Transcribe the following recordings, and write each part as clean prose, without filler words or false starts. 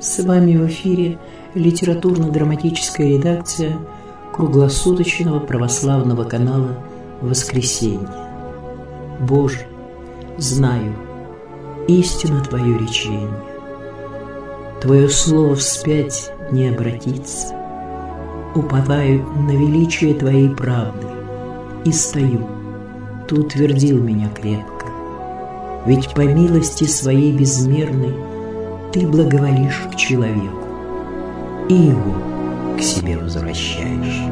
С вами в эфире литературно-драматическая редакция круглосуточного православного канала «Воскресенье». Боже, знаю истину Твое речение. Твое слово вспять не обратится. Уповаю на величие Твоей правды и стою. Ты утвердил меня крепко. Ведь по милости Своей безмерной Ты благоволишь к человеку и его к себе возвращаешь.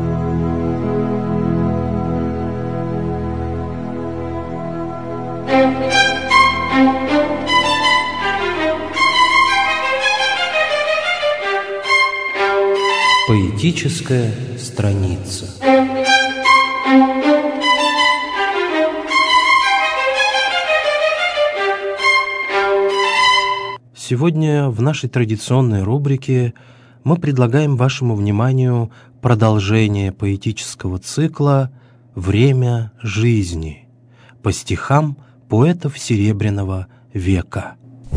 Поэтическая страница. Сегодня в нашей традиционной рубрике мы предлагаем вашему вниманию продолжение поэтического цикла «Время жизни» по стихам поэтов Серебряного века.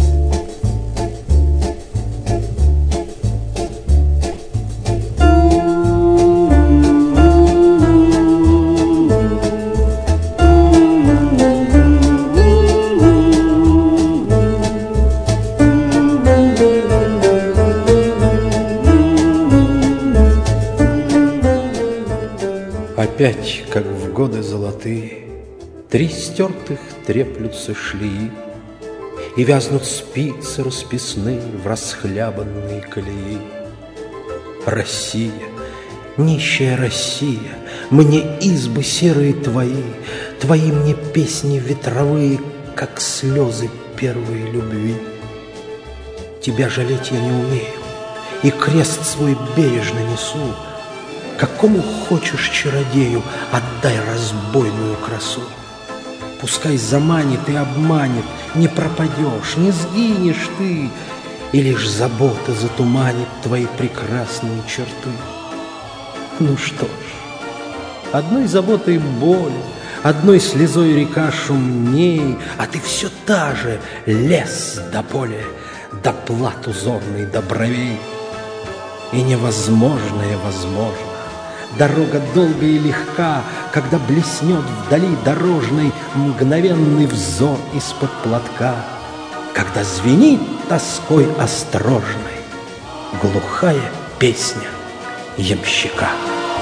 Опять, как в годы золотые, три стертых треплются шлеи, и вязнут спицы расписные в расхлябанные колеи. Россия, нищая Россия, мне избы серые твои, твои мне песни ветровые, как слезы первой любви. Тебя жалеть я не умею, и крест свой бережно несу. Какому хочешь чародею отдай разбойную красу. Пускай заманит и обманет, не пропадешь, не сгинешь ты, и лишь забота затуманит твои прекрасные черты. Ну что ж, одной заботой боль, одной слезой река шумней, а ты все та же, лес до поля, до плат узорный, до бровей. И невозможное возможно. Дорога долгая и легка, когда блеснет вдали дорожный мгновенный взор из-под платка, когда звенит тоской осторожной глухая песня ямщика.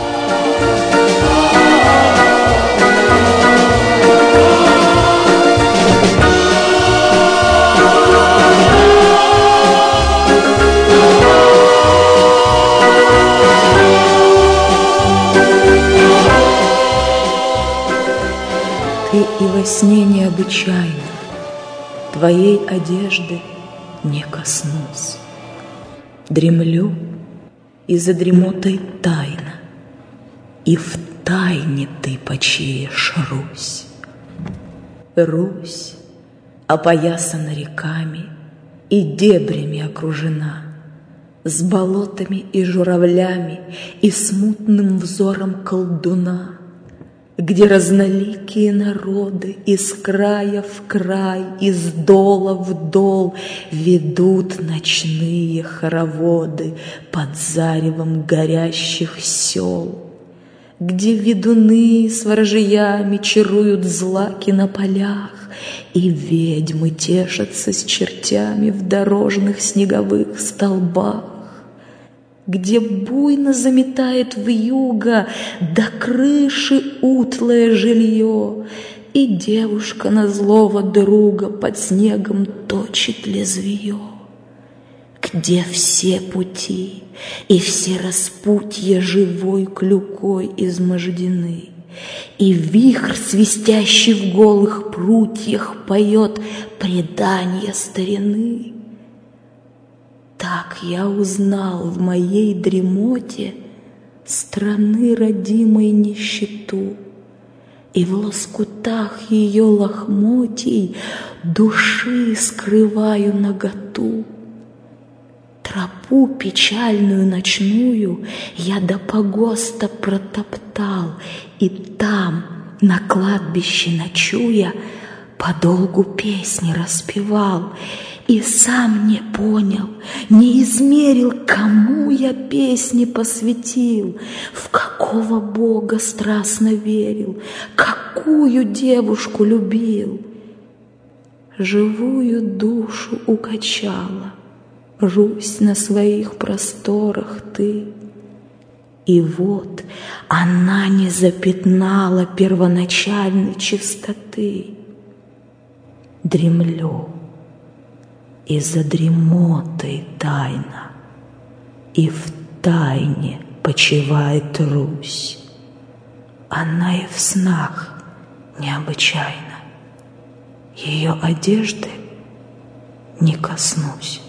Ты и во сне необычайно, твоей одежды не коснусь. Дремлю, и за дремотой тайна, и в тайне ты почиешь Русь. Русь опоясана реками и дебрями окружена, с болотами и журавлями и смутным взором колдуна, где разноликие народы из края в край, из дола в дол ведут ночные хороводы под заревом горящих сел, где ведуны с ворожьями чаруют злаки на полях, и ведьмы тешатся с чертями в дорожных снеговых столбах, где буйно заметает вьюга до крыши утлое жилье, и девушка на злого друга под снегом точит лезвие, где все пути и все распутья живой клюкой измождены, и вихрь, свистящий в голых прутьях, поет предания старины. Так я узнал в моей дремоте страны родимой нищету, и в лоскутах ее лохмотий души скрываю наготу. Тропу печальную ночную я до погоста протоптал, и там, на кладбище ночуя, подолгу песни распевал, и сам не понял, не измерил, кому я песни посвятил, в какого Бога страстно верил, какую девушку любил. Живую душу укачала Русь на своих просторах ты, и вот она не запятнала первоначальной чистоты. Дремлю, и за дремотой тайна, и в тайне почивает Русь. Она и в снах необычайна, ее одежды не коснусь.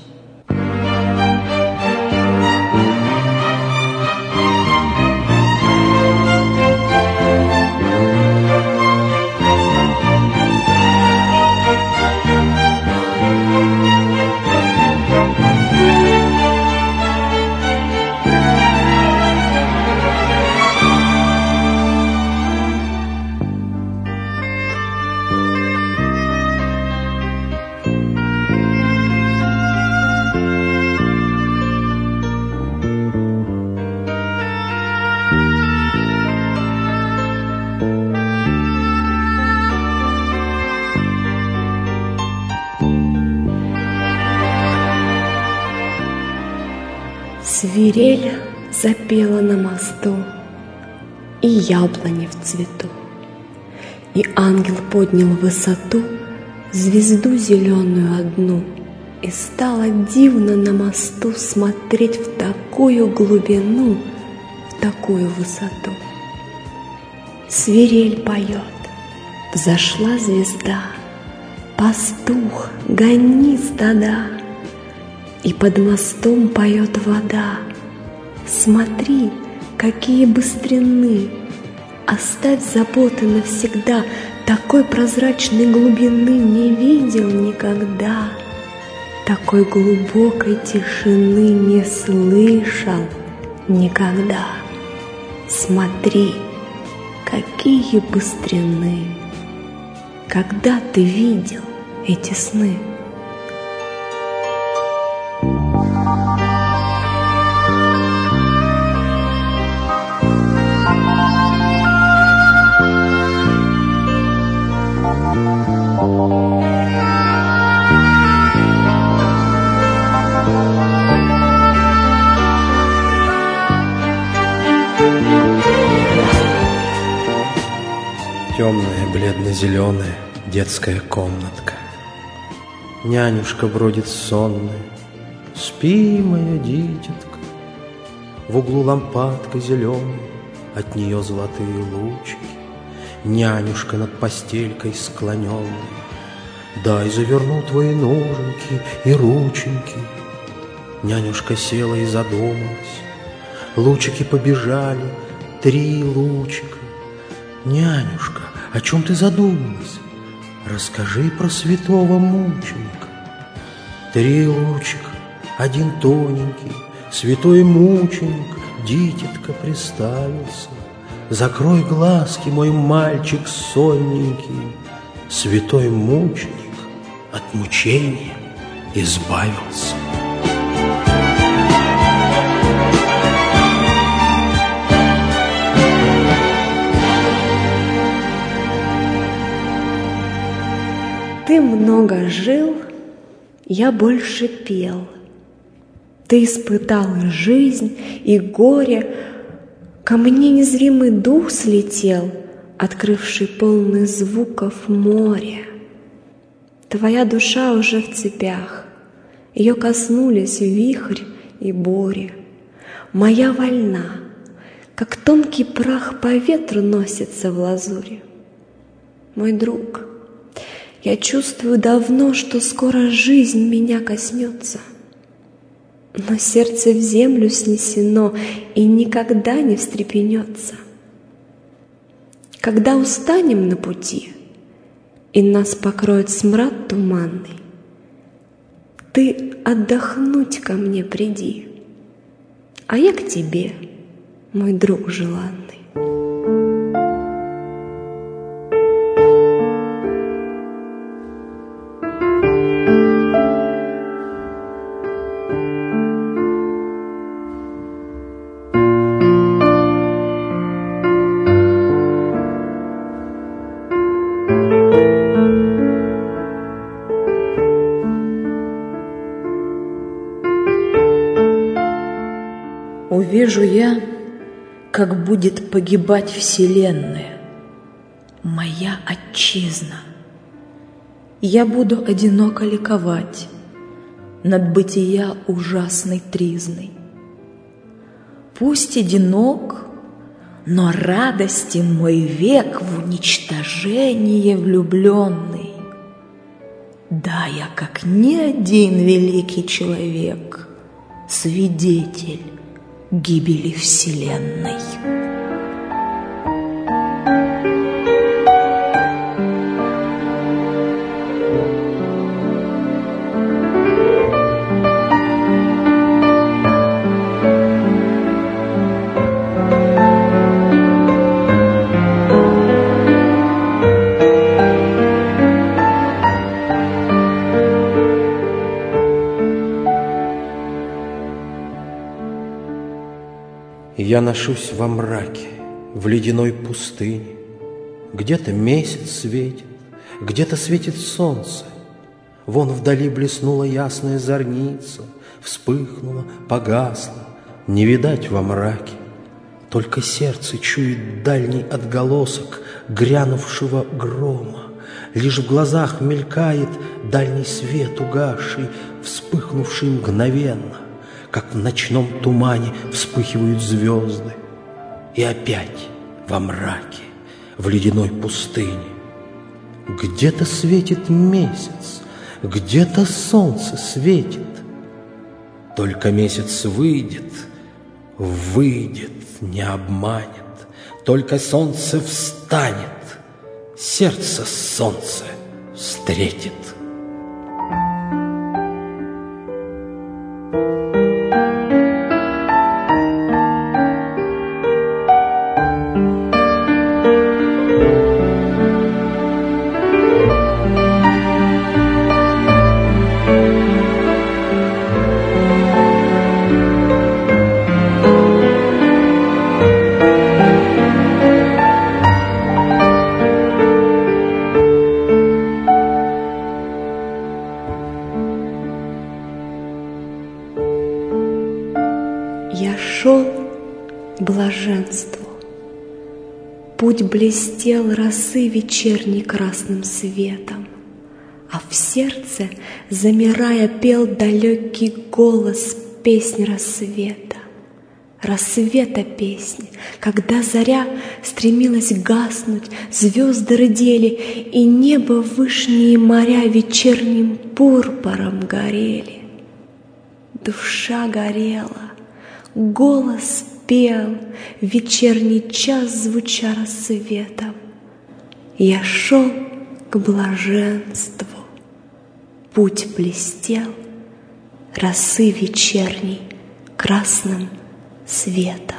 Свирель запела на мосту, и яблони в цвету, и ангел поднял в высоту звезду зеленую одну, и стало дивно на мосту смотреть в такую глубину, в такую высоту. Свирель поет, взошла звезда, пастух, гони стада. И под мостом поет вода. Смотри, какие быстрины! Оставь заботы навсегда, такой прозрачной глубины не видел никогда, такой глубокой тишины не слышал никогда. Смотри, какие быстрины! Когда ты видел эти сны? Темная, бледно-зеленая детская комнатка. Нянюшка бродит сонная. Спи, моя дитятка. В углу лампадка зеленая, от нее золотые лучики. Нянюшка над постелькой склоненная. Дай заверну твои ноженьки и рученьки. Нянюшка села и задумалась. Лучики побежали, 3 лучика. Нянюшка, о чем ты задумалась? Расскажи про святого мученика. 3 лучика, 1 тоненький, святой мученик, дитятка приставился. Закрой глазки, мой мальчик сонненький. Святой мученик от мучения избавился. Ты много жил, я больше пел. Ты испытал и жизнь, и горе. Ко мне незримый дух слетел, открывший полный звуков море. Твоя душа уже в цепях, ее коснулись вихрь и буря. Моя вольна, как тонкий прах по ветру носится в лазуре. Мой друг, я чувствую давно, что скоро жизнь меня коснется. Но сердце в землю снесено и никогда не встрепенется. Когда устанем на пути, и нас покроет смрад туманный, ты отдохнуть ко мне приди, а я к тебе, мой друг желанный. Вижу я, как будет погибать вселенная, моя отчизна. Я буду одиноко ликовать над бытия ужасной тризной. Пусть одинок, но радости мой век в уничтожение влюбленный. Да, я, как ни один великий человек, свидетель гибели вселенной. Я ношусь во мраке, в ледяной пустыне. Где-то месяц светит, где-то светит солнце. Вон вдали блеснула ясная зорница, вспыхнула, погасла, не видать во мраке. Только сердце чует дальний отголосок грянувшего грома. Лишь в глазах мелькает дальний свет угасший, вспыхнувший мгновенно, как в ночном тумане вспыхивают звезды. И опять во мраке, в ледяной пустыне. Где-то светит месяц, где-то солнце светит. Только месяц выйдет, не обманет. Только солнце встанет, сердце солнце встретит. Я шел к блаженству. Путь блестел росы вечерней красным светом, а в сердце, замирая, пел далекий голос песнь рассвета. Рассвета песни, когда заря стремилась гаснуть, звезды рыдели, и небо вышние моря вечерним пурпуром горели. Душа горела, голос пел, вечерний час звуча рассветом. Я шел к блаженству, путь блестел, росы вечерней красным светом.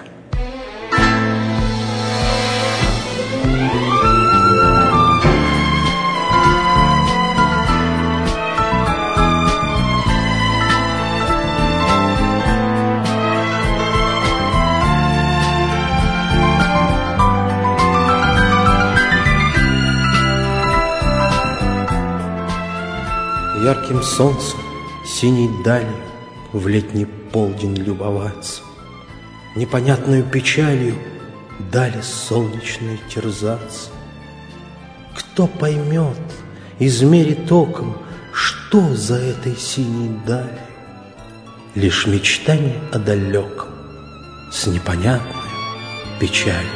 Ярким солнцем, синей далью в летний полдень любоваться, непонятную печалью дали солнечной терзаться. Кто поймет, измерит оком, что за этой синей далью? Лишь мечтание о далеком с непонятной печалью.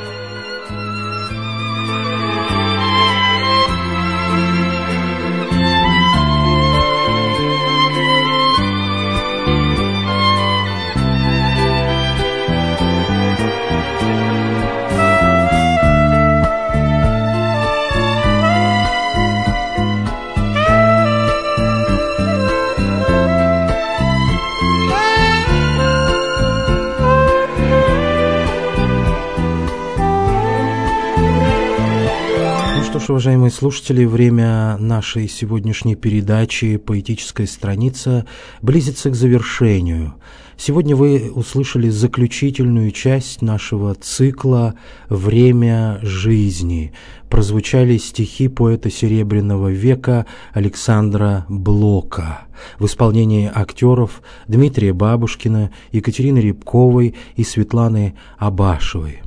Уважаемые слушатели, время нашей сегодняшней передачи «Поэтическая страница» близится к завершению. Сегодня вы услышали заключительную часть нашего цикла «Время жизни». Прозвучали стихи поэта Серебряного века Александра Блока в исполнении актеров Дмитрия Бабушкина, Екатерины Рябковой и Светланы Абашевой.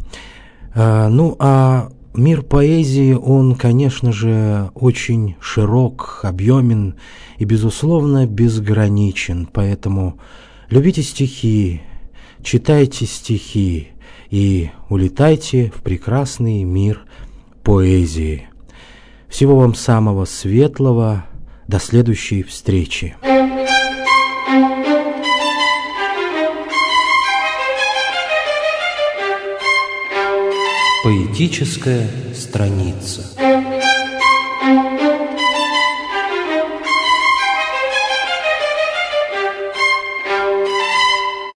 Мир поэзии, он, конечно же, очень широк, объемен и, безусловно, безграничен. Поэтому любите стихи, читайте стихи и улетайте в прекрасный мир поэзии. Всего вам самого светлого. До следующей встречи. Поэтическая страница.